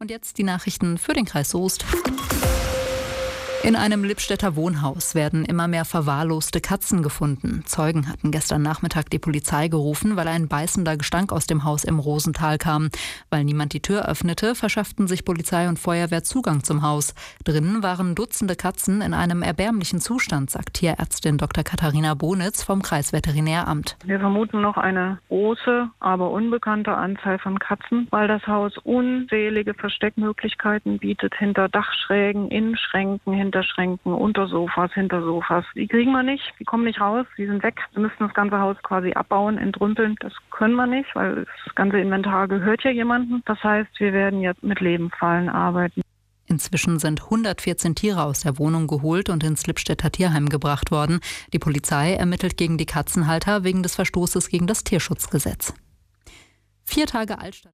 Und jetzt die Nachrichten für den Kreis Soest. In einem Lippstädter Wohnhaus werden immer mehr verwahrloste Katzen gefunden. Zeugen hatten gestern Nachmittag die Polizei gerufen, weil ein beißender Gestank aus dem Haus im Rosental kam. Weil niemand die Tür öffnete, verschafften sich Polizei und Feuerwehr Zugang zum Haus. Drinnen waren Dutzende Katzen in einem erbärmlichen Zustand, sagt Tierärztin Dr. Katharina Bonitz vom Kreisveterinäramt. Wir vermuten noch eine große, aber unbekannte Anzahl von Katzen, weil das Haus unzählige Versteckmöglichkeiten bietet, hinter Dachschrägen, in Schränken, hinter Schränken, unter Sofas, hinter Sofas. Die kriegen wir nicht, die kommen nicht raus, die sind weg. Wir müssten das ganze Haus quasi abbauen, entrümpeln. Das können wir nicht, weil das ganze Inventar gehört ja jemandem. Das heißt, wir werden jetzt mit Lebendfallen arbeiten. Inzwischen sind 114 Tiere aus der Wohnung geholt und ins Lippstädter Tierheim gebracht worden. Die Polizei ermittelt gegen die Katzenhalter wegen des Verstoßes gegen das Tierschutzgesetz. 4 Tage Altstadt.